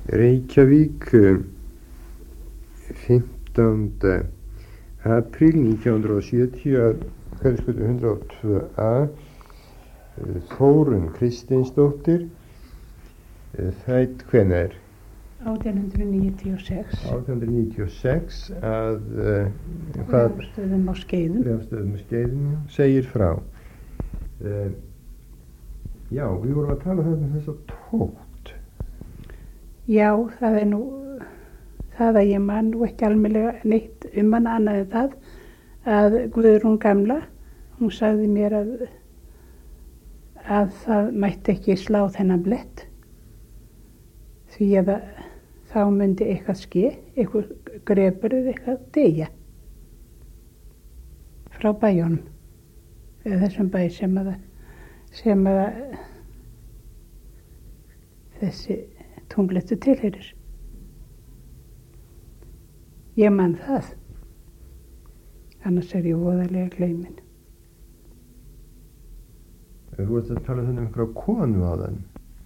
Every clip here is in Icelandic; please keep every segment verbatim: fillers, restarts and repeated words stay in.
Reykjavík, fimmtánda apríl nítján hundruð sjötíu að Hverfisgötu hundrað og tvö A, Þórunn Kristinsdóttir, fædd hvenær? átján hundruð níutíu og sex. átján hundruð níutíu og sex að uh, Bréfastöðum á Skeiðum. Bréfastöðum á Skeiðum segir frá. Uh, já, við vorum að tala um þess að tótt. Já, það er nú það að ég man nú ekki almennilega neitt um hana annað en það að Guðrún gamla, hún sagði mér að að það mætti ekki slá þennan blett því að þá myndi eitthvað ske, eitthvað grefur eða eitthvað deyja frá bæjónum eða þessum bæ sem að sem að þessi túnblettur tilheyrir. Ég man það, annars er ég voðalega gleymin. Þú veist að tala um einhverja konu á þann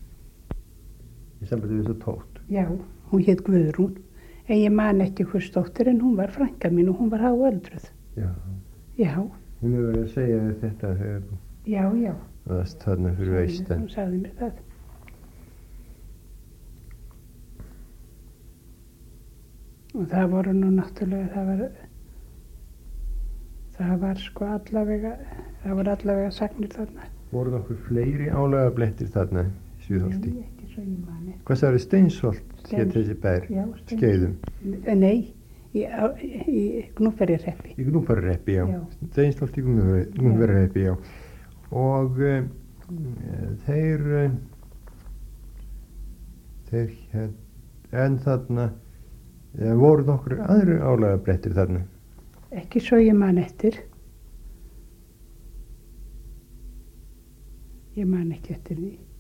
í sambandi við þessu tótt. Já, hún hét Guðrún, en ég man ekki hvers dóttir en hún var frænka mín og hún var háöldruð. Já. Já. Hún hefur verið að segja þetta þegar þú Já, já. varst þarna fyrir austan. Hún sagði mér það. Og það voru nú náttúrulega, það var, það var sko allavega, það voru allavega sagnir þarna. Voru nokkur fleiri álega blettir þarna í Suðholti? Já, ekki svo ég mani. Hvað sagði Steinsholt hér þessi bær? Já, Skeiðum? Nei, í, í Gnúpverjarhreppi. Í Gnúpverjarhreppi, já. já. Steinsholt í Gnúpverjarhreppi, já. Og uh, þeir, uh, þeir hér, en þarna, uh, voru nokkur aðri álega blettir þarna? Ekki svo ég man eftir. Ég man ekki eftir því.